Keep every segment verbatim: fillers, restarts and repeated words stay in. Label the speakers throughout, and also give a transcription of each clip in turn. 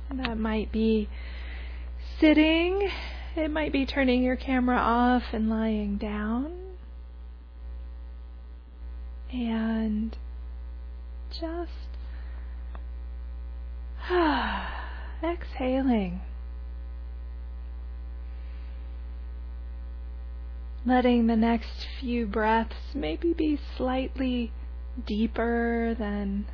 Speaker 1: That might be sitting, it might be turning your camera off and lying down, and just exhaling, letting the next few breaths maybe be slightly deeper than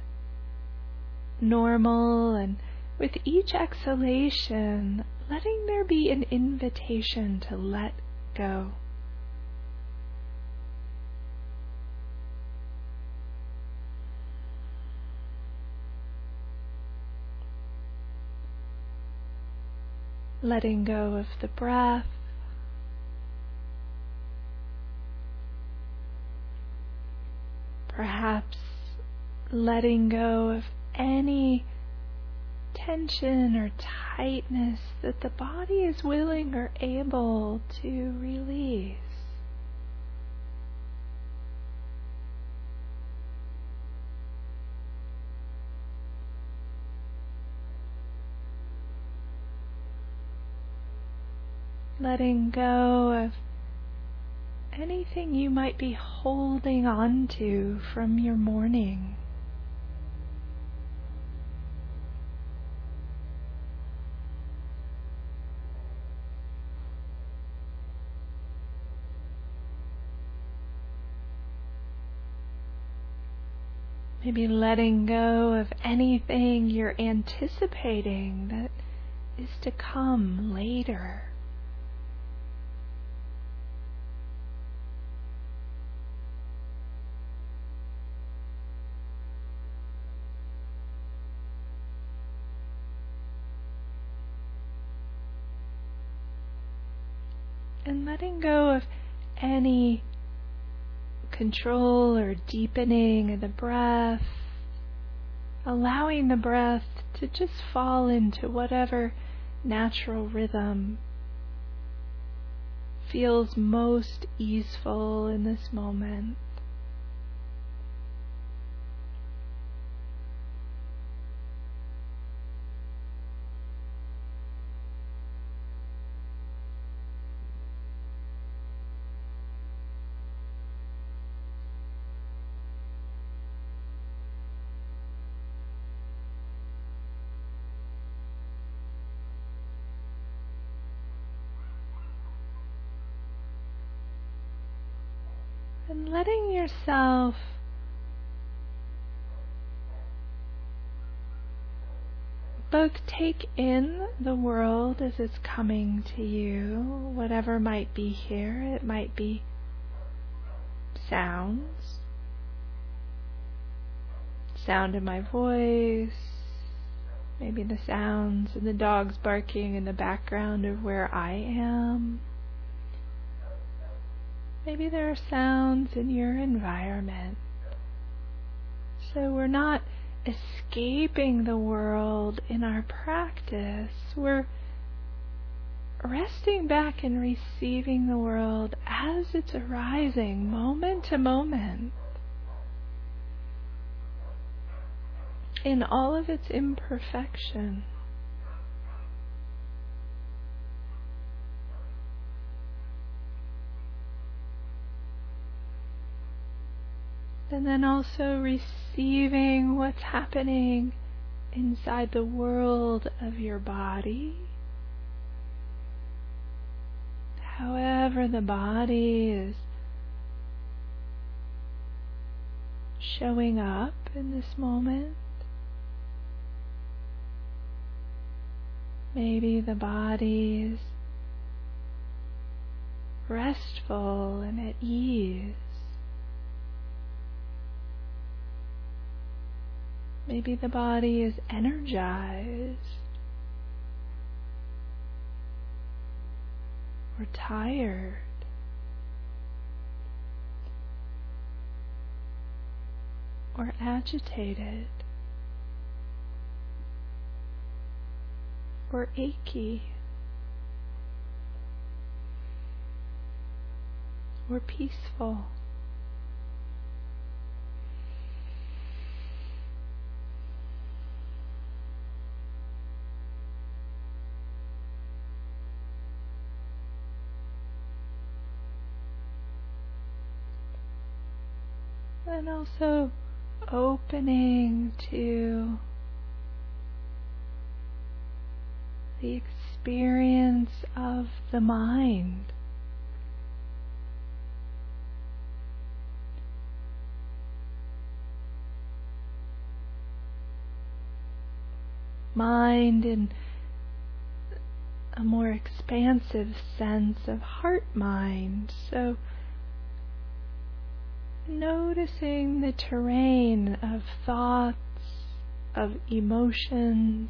Speaker 1: normal, and with each exhalation, letting there be an invitation to let go. Letting go of the breath, perhaps letting go of any tension or tightness that the body is willing or able to release. Letting go of anything you might be holding on to from your morning. Maybe letting go of anything you're anticipating that is to come later. And letting go of any control or deepening of the breath, allowing the breath to just fall into whatever natural rhythm feels most easeful in this moment. And letting yourself both take in the world as it's coming to you, whatever might be here. It might be sounds, sound in my voice, maybe the sounds and the dogs barking in the background of where I am. Maybe there are sounds in your environment. So we're not escaping the world in our practice. We're resting back and receiving the world as it's arising, moment to moment, in all of its imperfection. And then also receiving what's happening inside the world of your body. However the body is showing up in this moment. Maybe the body is restful and at ease. Maybe the body is energized or tired. Or agitated. Or achy. Or peaceful. and also opening to the experience of the mind. Mind in a more expansive sense of heart-mind. So noticing the terrain of thoughts, of emotions,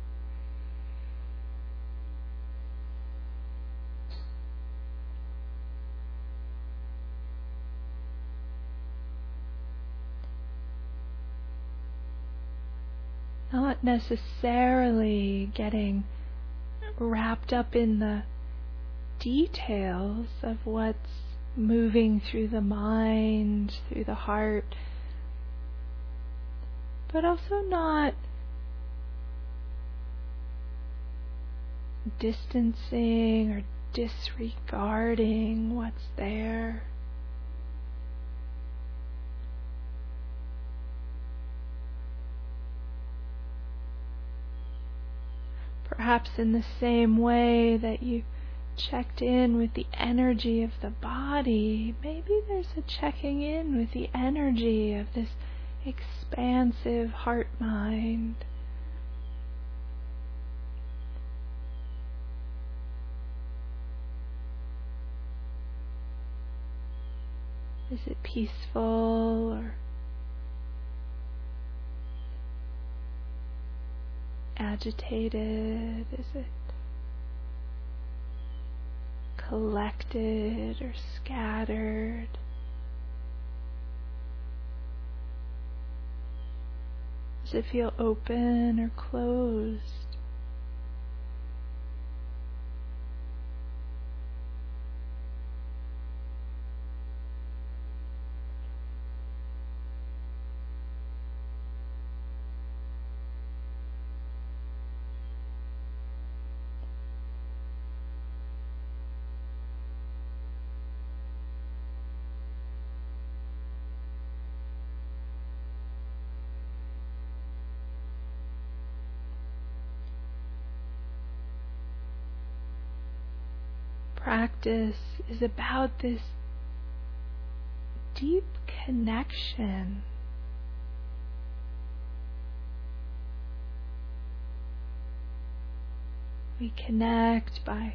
Speaker 1: not necessarily getting wrapped up in the details of what's moving through the mind, through the heart, but also not distancing or disregarding what's there. Perhaps in the same way that you checked in with the energy of the body, maybe there's a checking in with the energy of this expansive heart-mind. Is it peaceful or agitated? Is it collected or scattered? Does it feel open or closed? Practice is about this deep connection. We connect by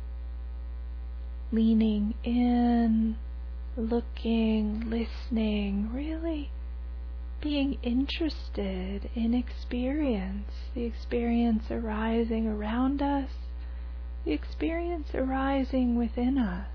Speaker 1: leaning in, looking, listening, really being interested in experience, the experience arising around us, the experience arising within us.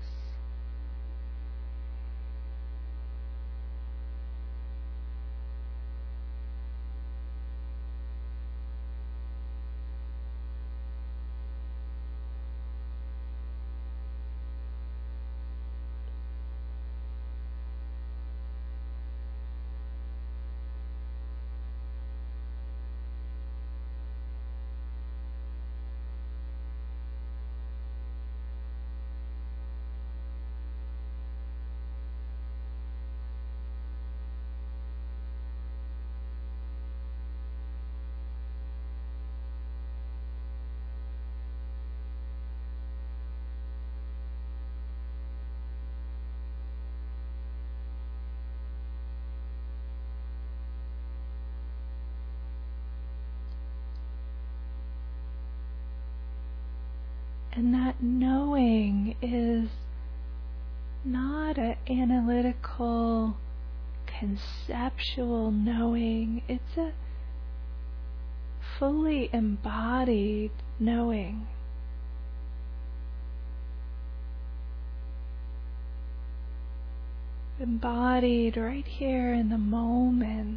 Speaker 1: And that knowing is not an analytical, conceptual knowing. It's a fully embodied knowing. Embodied right here in the moment.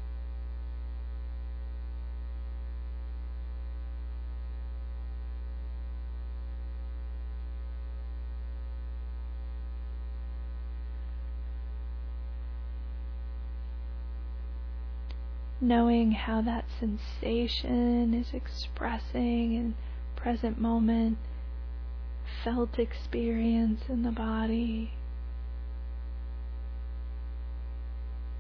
Speaker 1: Knowing how that sensation is expressing in present moment, felt experience in the body.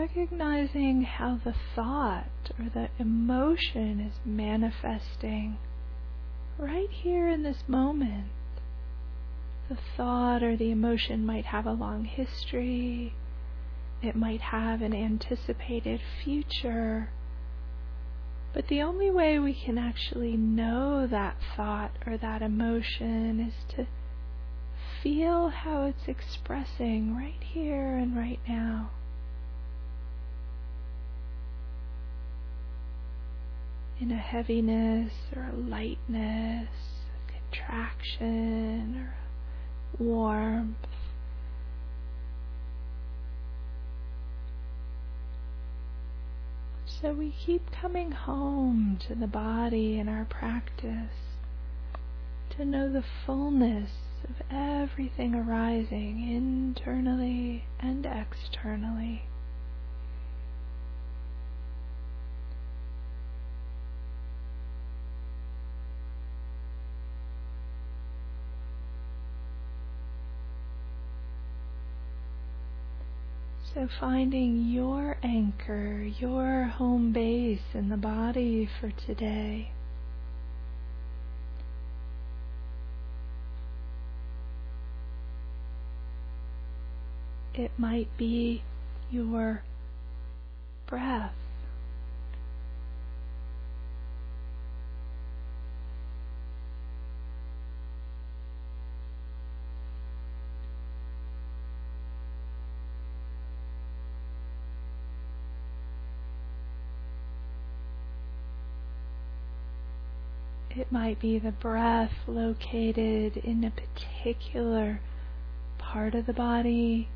Speaker 1: recognizing how the thought or the emotion is manifesting right here in this moment. The thought or the emotion might have a long history. It might have an anticipated future. But the only way we can actually know that thought or that emotion is to feel how it's expressing right here and right now. In a heaviness or a lightness, a contraction or a warmth. So we keep coming home to the body in our practice to know the fullness of everything arising internally and externally. So finding your anchor, your home base in the body for today. It might be your breath. It might be the breath located in a particular part of the body.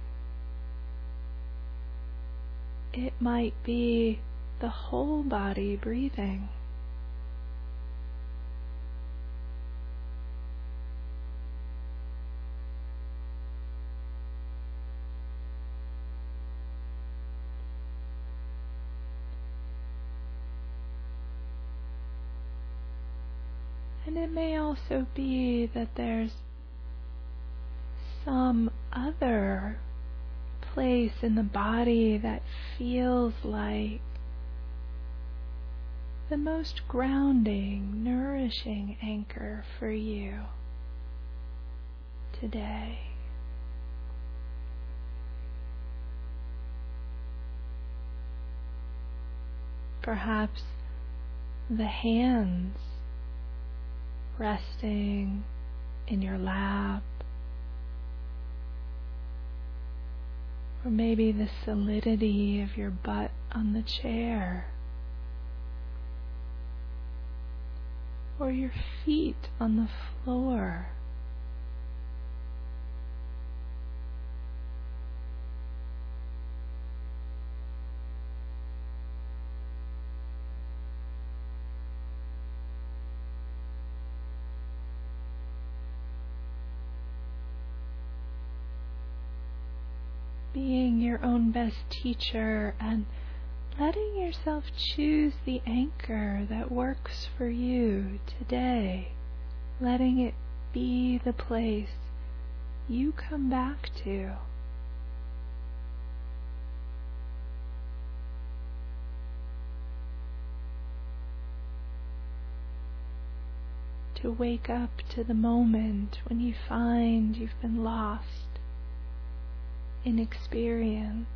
Speaker 1: It might be the whole body breathing. And it may also be that there's some other place in the body that feels like the most grounding, nourishing anchor for you today. Perhaps the hands resting in your lap, or maybe the solidity of your butt on the chair, or your feet on the floor. Being your own best teacher and letting yourself choose the anchor that works for you today, letting it be the place you come back to. To wake up to the moment when you find you've been lost in experience.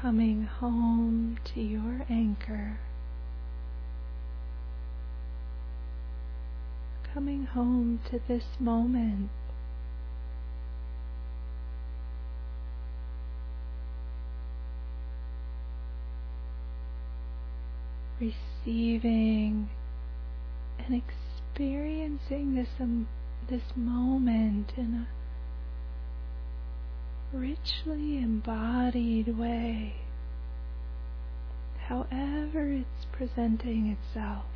Speaker 1: coming home to your anchor, coming home to this moment. Receiving and experiencing this um, this moment in a richly embodied way, however it's presenting itself.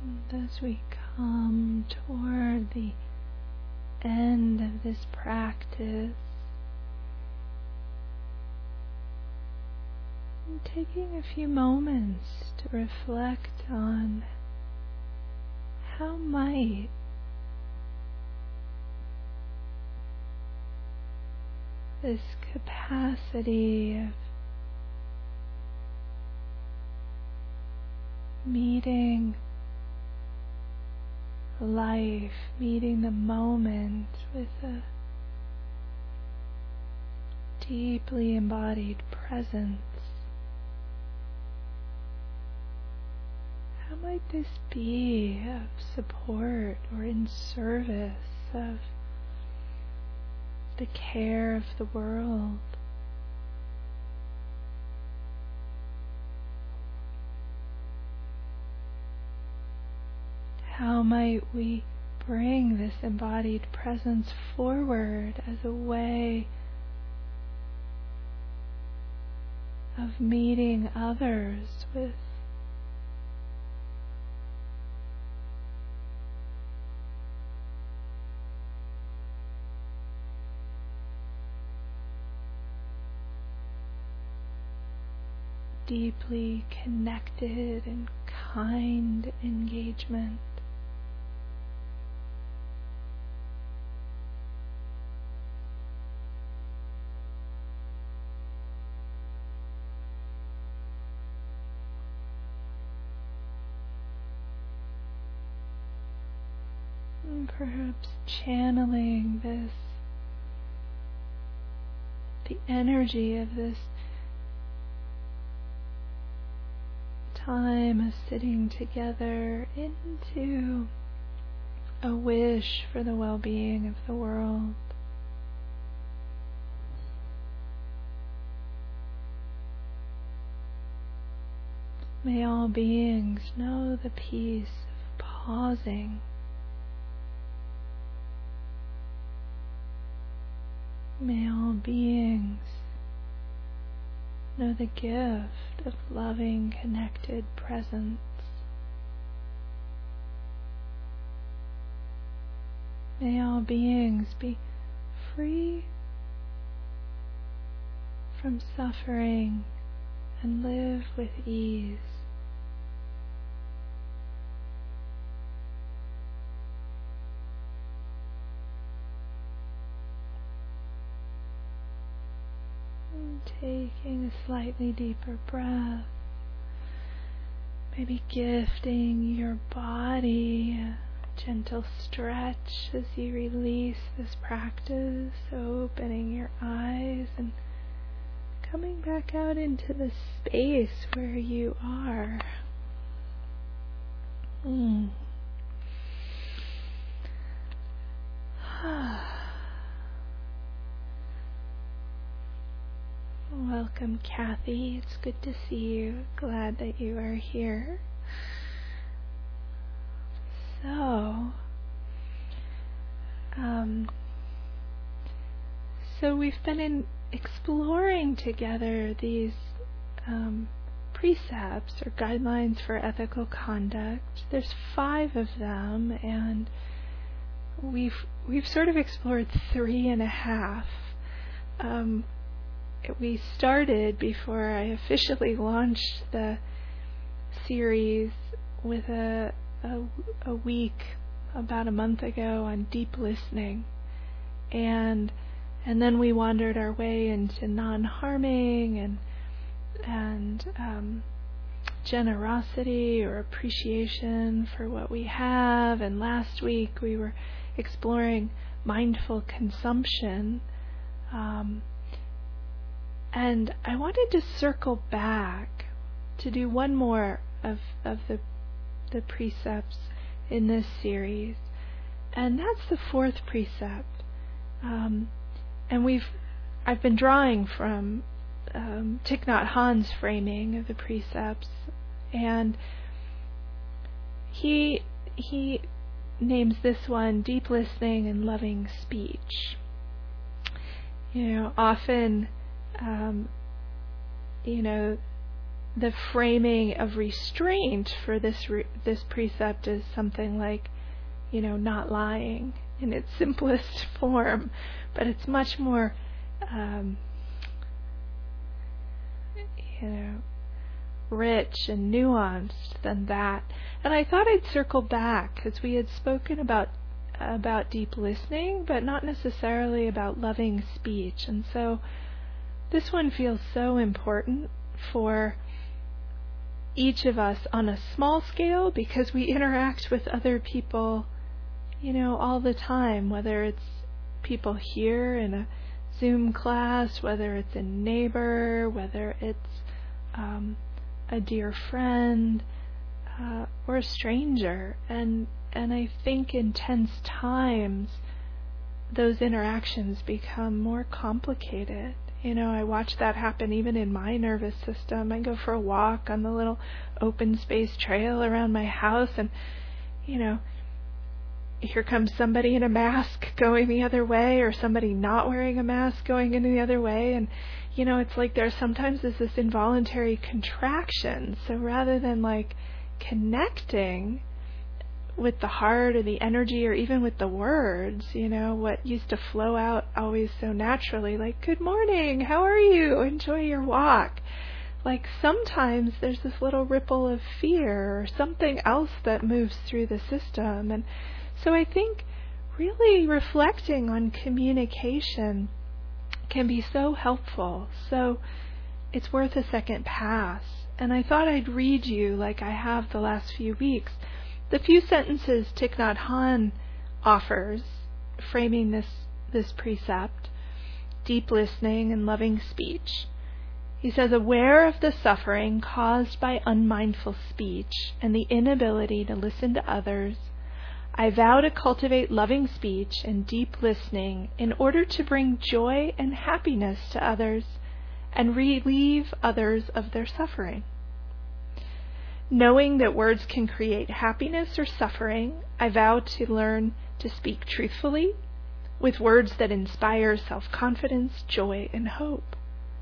Speaker 1: And as we come toward the end of this practice, I'm taking a few moments to reflect on how might this capacity of meeting life, meeting the moment with a deeply embodied presence. How might this be of support or in service of the care of the world? How might we bring this embodied presence forward as a way of meeting others with deeply connected and kind engagement? And perhaps channeling this, the energy of this time of sitting together into a wish for the well-being of the world. May all beings know the peace of pausing, may all beings know the gift of loving, connected presence. May all beings be free from suffering and live with ease. Taking a slightly deeper breath, maybe gifting your body a gentle stretch as you release this practice, opening your eyes and coming back out into the space where you are. Mm. Welcome, Kathy. It's good to see you. Glad that you are here. So, um, so we've been in exploring together these um, precepts or guidelines for ethical conduct. There's five of them, and we've we've sort of explored three and a half. Um, We started before I officially launched the series with a, a a week about a month ago on deep listening, and and then we wandered our way into non-harming and and um, generosity or appreciation for what we have. And last week we were exploring mindful consumption. Um, And I wanted to circle back to do one more of, of the the precepts in this series, and that's the fourth precept. Um, and we've I've been drawing from um, Thich Nhat Hanh's framing of the precepts, and he he names this one deep listening and loving speech. You know, often. Um, you know, the framing of restraint for this re- this precept is something like, you know, not lying in its simplest form, but it's much more, um, you know, rich and nuanced than that. And I thought I'd circle back, because we had spoken about about deep listening, but not necessarily about loving speech. And so this one feels so important for each of us on a small scale, because we interact with other people, you know, all the time, whether it's people here in a Zoom class, whether it's a neighbor, whether it's um, a dear friend, uh, or a stranger. And and I think in tense times, those interactions become more complicated. You know, I watch that happen even in my nervous system. I go for a walk on the little open space trail around my house, and, you know, here comes somebody in a mask going the other way, or somebody not wearing a mask going in the other way. And, you know, it's like there's sometimes there's this involuntary contraction. So rather than like connecting with the heart or the energy or even with the words, you know, what used to flow out always so naturally, like, good morning, how are you? Enjoy your walk. Like sometimes there's this little ripple of fear or something else that moves through the system. And so I think really reflecting on communication can be so helpful. So it's worth a second pass. And I thought I'd read you, like I have the last few weeks, the few sentences Thich Nhat Hanh offers, framing this, this precept, deep listening and loving speech. He says, aware of the suffering caused by unmindful speech and the inability to listen to others, I vow to cultivate loving speech and deep listening in order to bring joy and happiness to others and relieve others of their suffering. Knowing that words can create happiness or suffering, I vow to learn to speak truthfully with words that inspire self-confidence, joy, and hope.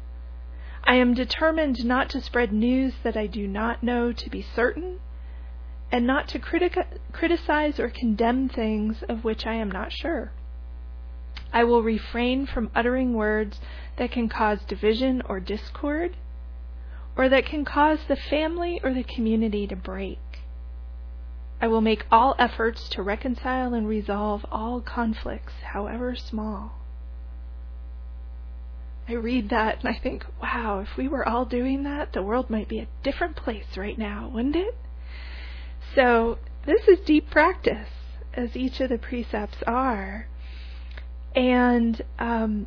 Speaker 1: I am determined not to spread news that I do not know to be certain, and not to critic- criticize or condemn things of which I am not sure. I will refrain from uttering words that can cause division or discord, or that can cause the family or the community to break. I will make all efforts to reconcile and resolve all conflicts, however small. I read that and I think, wow, if we were all doing that, the world might be a different place right now, wouldn't it? So this is deep practice, as each of the precepts are. And, um,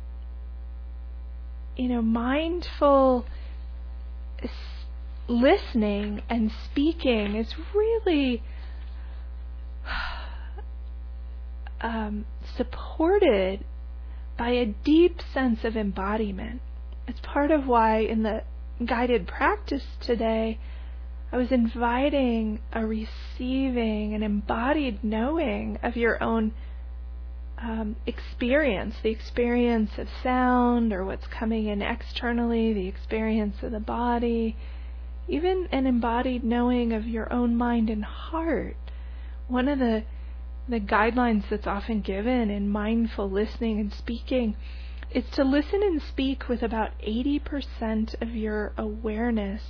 Speaker 1: you know, mindful listening and speaking is really um, supported by a deep sense of embodiment. It's part of why in the guided practice today, I was inviting a receiving, an embodied knowing of your own um, experience, the experience of sound or what's coming in externally, the experience of the body, even an embodied knowing of your own mind and heart. One of the the guidelines that's often given in mindful listening and speaking is to listen and speak with about eighty percent of your awareness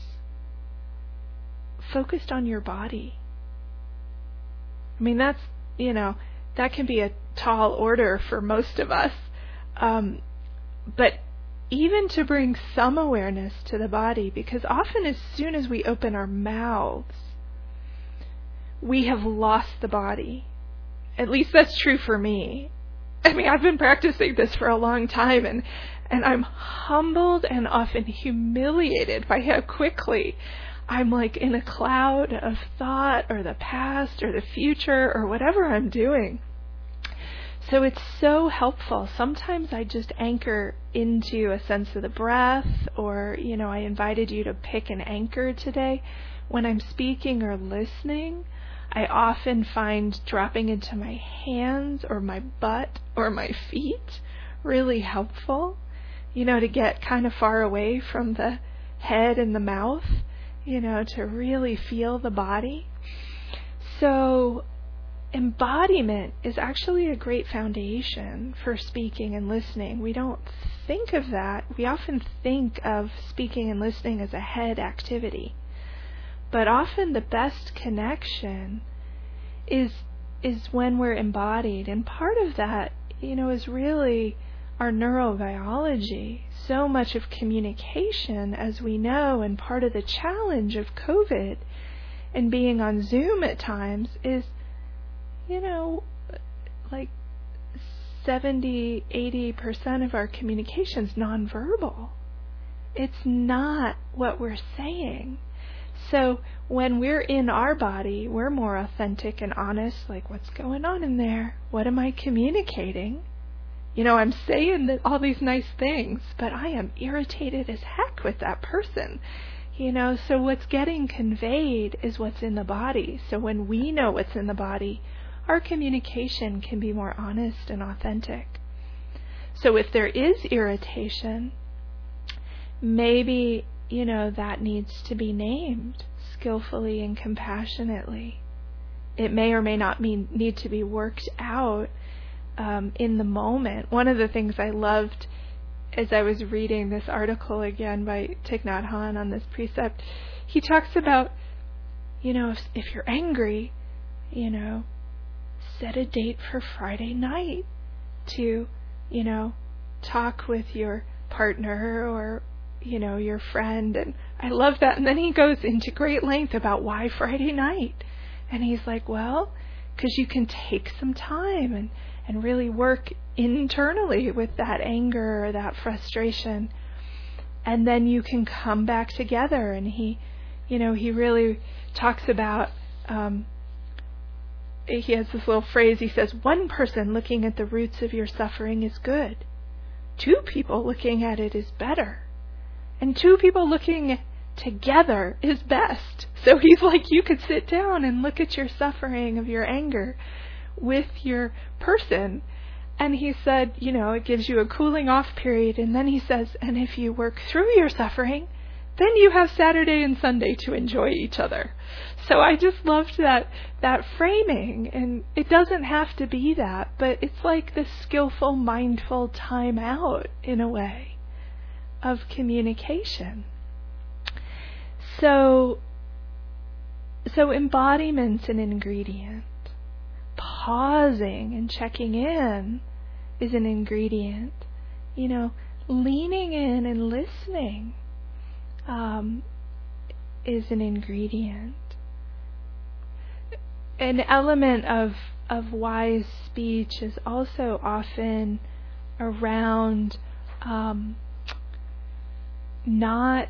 Speaker 1: focused on your body. I mean, that's, you know, that can be a tall order for most of us. Um, but even to bring some awareness to the body, because often as soon as we open our mouths, we have lost the body. At least that's true for me. I mean, I've been practicing this for a long time, and, and I'm humbled and often humiliated by how quickly I'm like in a cloud of thought or the past or the future or whatever I'm doing. So it's so helpful. Sometimes I just anchor into a sense of the breath, or, you know, I invited you to pick an anchor today. When I'm speaking or listening, I often find dropping into my hands or my butt or my feet really helpful, you know, to get kind of far away from the head and the mouth, you know, to really feel the body. So embodiment is actually a great foundation for speaking and listening. We don't think of that. We often think of speaking and listening as a head activity. But often the best connection is is when we're embodied. And part of that, you know, is really our neurobiology. So much of communication, as we know, and part of the challenge of COVID and being on Zoom at times is, you know, like seventy, eighty percent of our communication's nonverbal. It's not what we're saying. So when we're in our body, we're more authentic and honest, like, what's going on in there? What am I communicating? You know, I'm saying that all these nice things, but I am irritated as heck with that person. You know, so what's getting conveyed is what's in the body. So when we know what's in the body, our communication can be more honest and authentic. So if there is irritation, maybe, you know, that needs to be named skillfully and compassionately. It may or may not mean, need to be worked out um, in the moment. One of the things I loved as I was reading this article again by Thich Nhat Hanh on this precept, he talks about, you know, if, if you're angry, you know, set a date for Friday night to, you know, talk with your partner or, you know, your friend. And I love that. And then he goes into great length about why Friday night. And he's like, well, because you can take some time and, and really work internally with that anger or that frustration. And then you can come back together. And he, you know, he really talks about, um, he has this little phrase. He says, one person looking at the roots of your suffering is good. Two people looking at it is better. And two people looking together is best. So he's like, you could sit down and look at your suffering of your anger with your person. And he said, you know, it gives you a cooling off period. And then he says, and if you work through your suffering, then you have Saturday and Sunday to enjoy each other. So I just loved that that framing. And it doesn't have to be that, but it's like this skillful, mindful time out in a way of communication. So, so embodiment's an ingredient. Pausing and checking in is an ingredient. You know, leaning in and listening um, is an ingredient. An element of of wise speech is also often around um, not.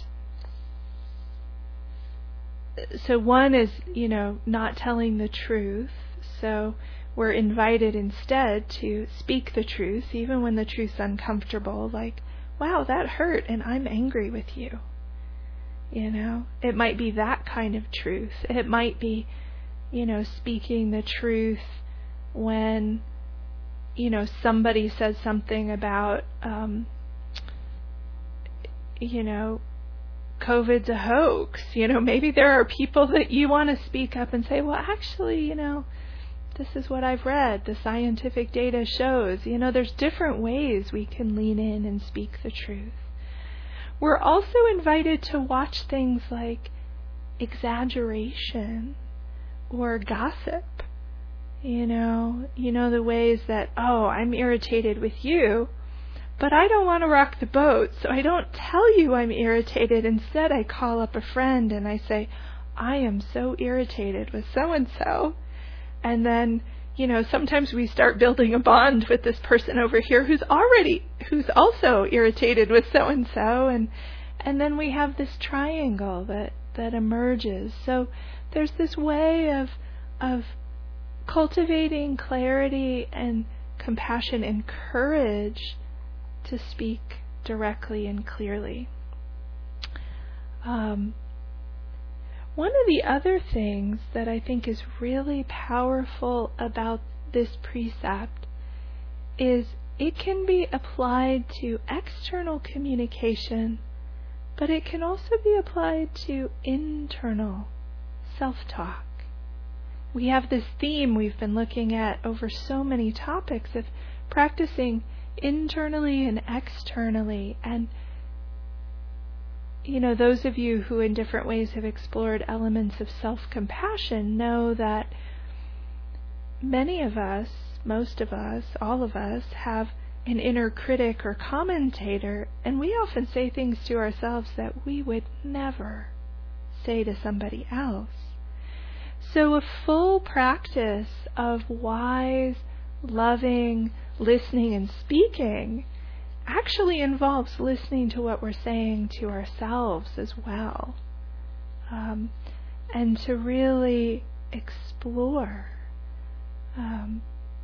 Speaker 1: So one is, you know, not telling the truth. So we're invited instead to speak the truth, even when the truth's uncomfortable. Like, wow, that hurt, and I'm angry with you. You know, it might be that kind of truth. It might be, you know, speaking the truth when, you know, somebody says something about, um, you know, COVID's a hoax. You know, maybe there are people that you want to speak up and say, well, actually, you know, this is what I've read. The scientific data shows. You know, there's different ways we can lean in and speak the truth. We're also invited to watch things like exaggeration or gossip. You know, you know the ways that, oh, I'm irritated with you, but I don't want to rock the boat, so I don't tell you I'm irritated. Instead, I call up a friend and I say, I am so irritated with so-and-so. And then, you know, sometimes we start building a bond with this person over here who's already, who's also irritated with so-and-so. And and then we have this triangle that, that emerges. So there's this way of of cultivating clarity and compassion and courage to speak directly and clearly. Um, one of the other things that I think is really powerful about this precept is it can be applied to external communication but it can also be applied to internal self-talk. We have this theme we've been looking at over so many topics of practicing internally and externally. And, you know, those of you who in different ways have explored elements of self-compassion know that many of us, most of us, all of us, have an inner critic or commentator, and we often say things to ourselves that we would never say to somebody else. So a full practice of wise, loving, listening and speaking actually involves listening to what we're saying to ourselves as well. Um, and to really explore um,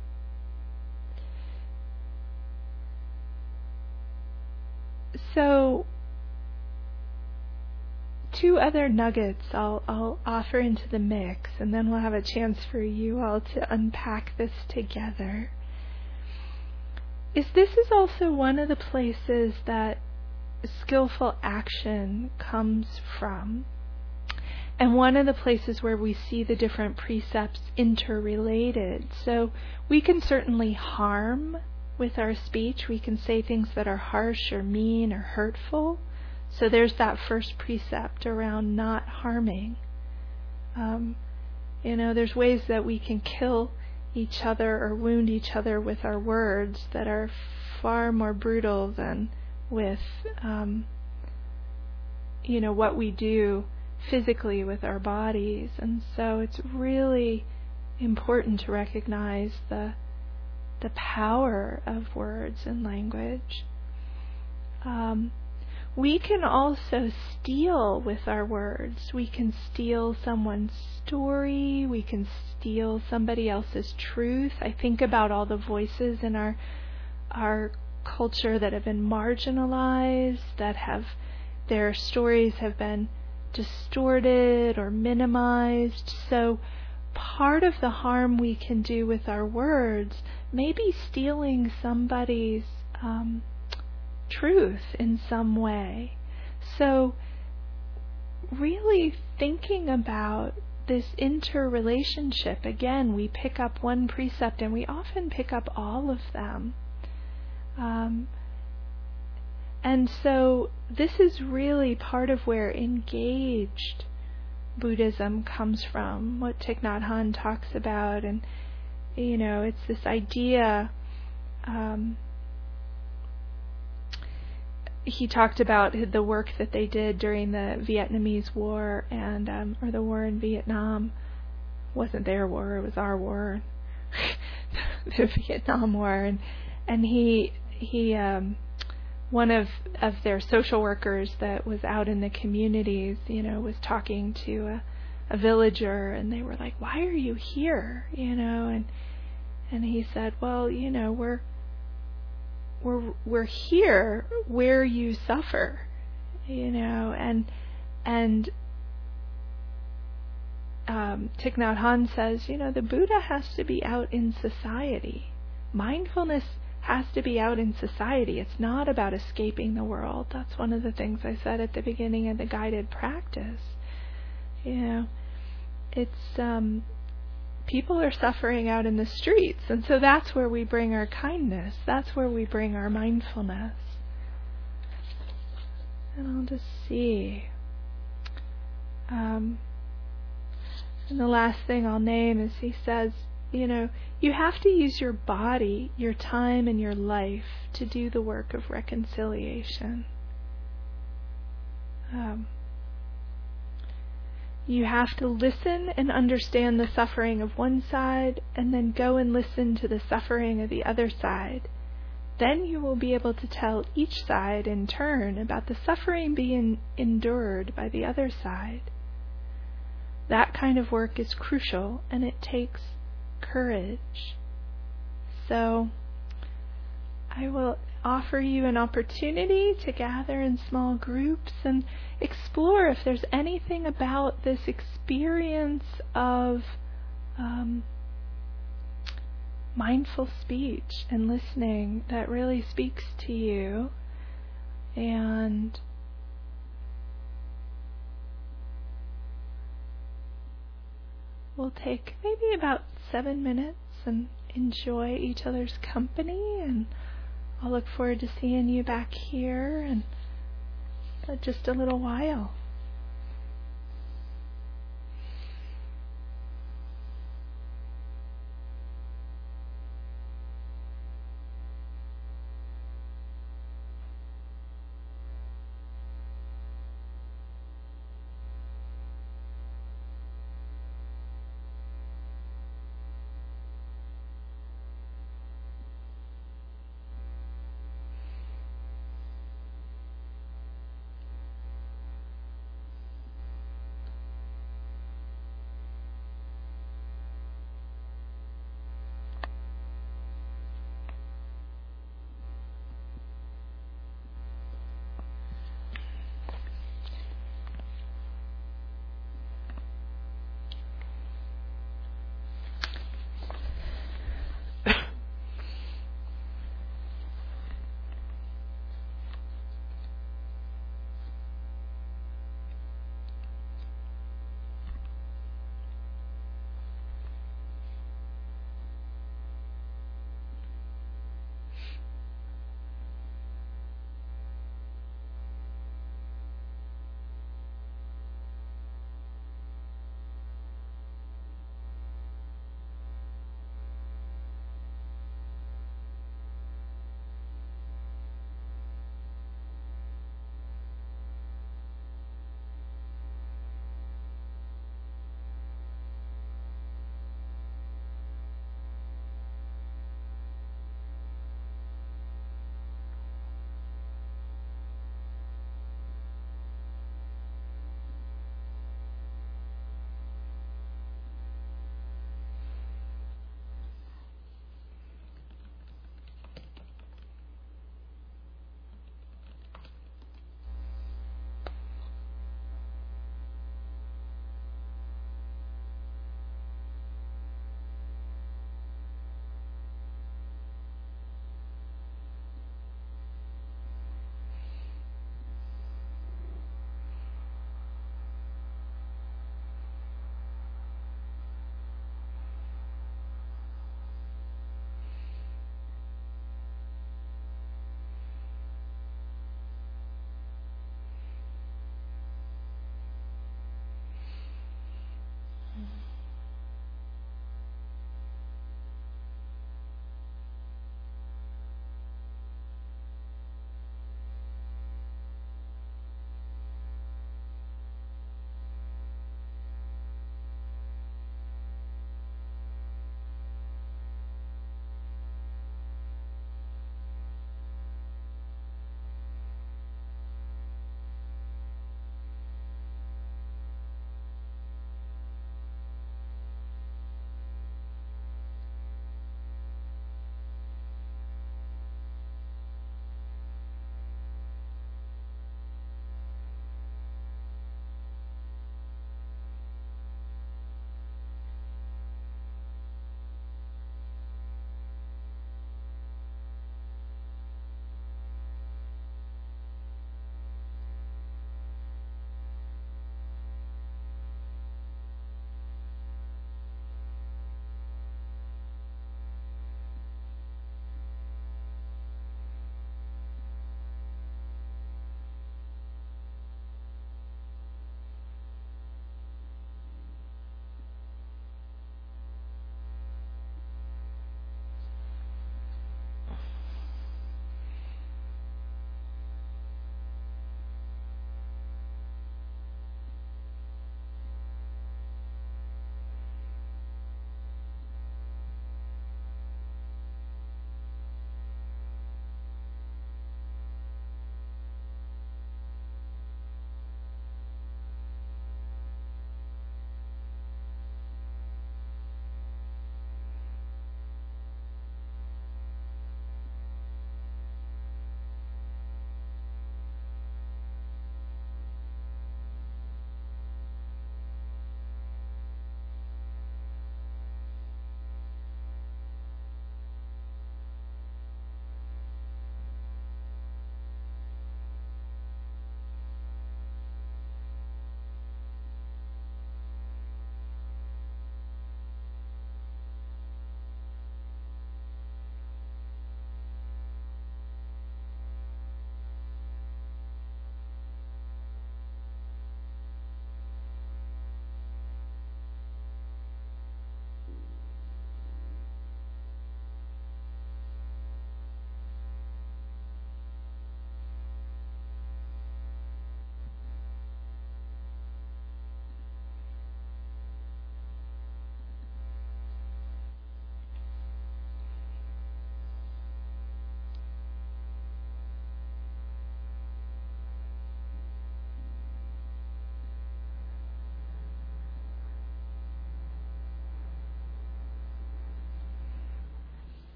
Speaker 1: so two other nuggets I'll, I'll offer into the mix, and then we'll have a chance for you all to unpack this together. Is this is also one of the places that skillful action comes from, and one of the places where we see the different precepts interrelated. So we can certainly harm with our speech. We can say things that are harsh or mean or hurtful. So there's that first precept around not harming. Um, you know, there's ways that we can kill each other or wound each other with our words that are far more brutal than with, um, you know, what we do physically with our bodies. And so it's really important to recognize the the power of words and language. Um, We can also steal with our words. We can steal someone's story. We can steal somebody else's truth. I think about all the voices in our our culture that have been marginalized, that have their stories have been distorted or minimized. So part of the harm we can do with our words may be stealing somebody's um, truth in some way. So really thinking about this interrelationship, again, we pick up one precept and we often pick up all of them. Um, and so this is really part of where engaged Buddhism comes from, what Thich Nhat Hanh talks about. And, you know, it's this idea, um, he talked about the work that they did during the Vietnamese War, and um, or the war in Vietnam. It wasn't their war, it was our war, the Vietnam War. And and he he um, one of of their social workers that was out in the communities, you know, was talking to a, a villager, and they were like, "Why are you here?" You know, and and he said, "Well, you know, we're We're we're here where you suffer, you know." And and um, Thich Nhat Hanh says, you know, the Buddha has to be out in society. Mindfulness has to be out in society. It's not about escaping the world. That's one of the things I said at the beginning of the guided practice. You know, it's um, people are suffering out in the streets, and so that's where we bring our kindness. That's where we bring our mindfulness. And I'll just see. Um, and the last thing I'll name is he says, you know, you have to use your body, your time, and your life to do the work of reconciliation. Um, You have to listen and understand the suffering of one side, and then go and listen to the suffering of the other side. Then you will be able to tell each side in turn about the suffering being endured by the other side. That kind of work is crucial, and it takes courage. So I will offer you an opportunity to gather in small groups and explore if there's anything about this experience of um, mindful speech and listening that really speaks to you. And we'll take maybe about seven minutes and enjoy each other's company, and I'll look forward to seeing you back here in uh, just a little while.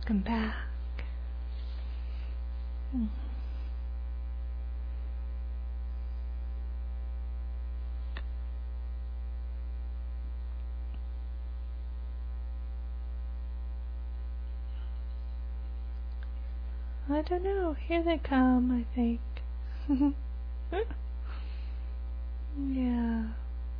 Speaker 1: welcome back. Hmm. I don't know. Here they come, I think. Yeah.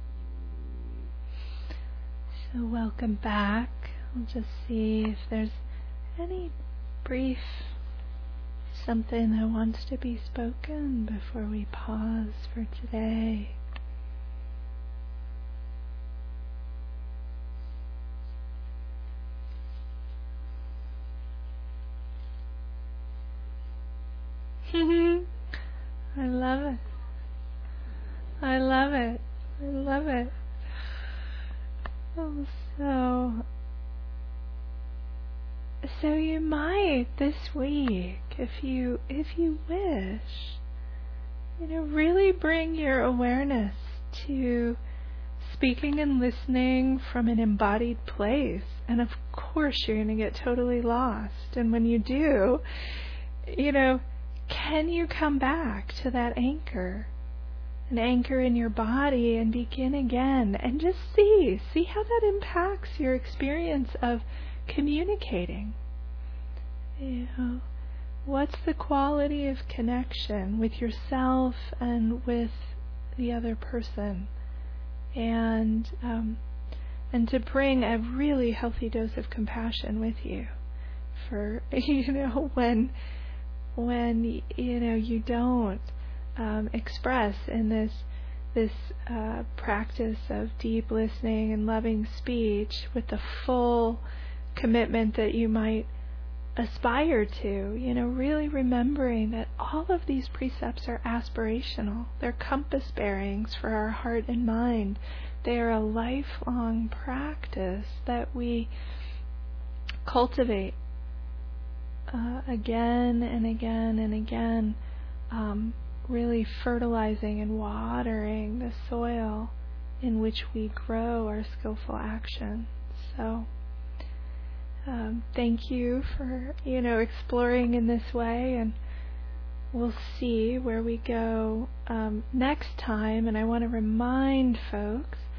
Speaker 1: So welcome back. I'll just see if there's any brief something that wants to be spoken before we pause for today. I love it. I love it. I love it. Oh, so, so you might this week, if you, if you wish, you know, really bring your awareness to speaking and listening from an embodied place. And of course, you're going to get totally lost. And when you do, you know, can you come back to that anchor? An anchor in your body and begin again and just see, see how that impacts your experience of communicating. You know, what's the quality of connection with yourself and with the other person? And um, and to bring a really healthy dose of compassion with you for, you know, when when you know you don't Um, express in this this uh, practice of deep listening and loving speech with the full commitment that you might aspire to, you know, really remembering that all of these precepts are aspirational. They're compass bearings for our heart and mind. They are a lifelong practice that we cultivate uh, again and again and again, um, really fertilizing and watering the soil in which we grow our skillful action. So um, thank you for, you know, exploring in this way, and we'll see where we go um, next time. And I want to remind folks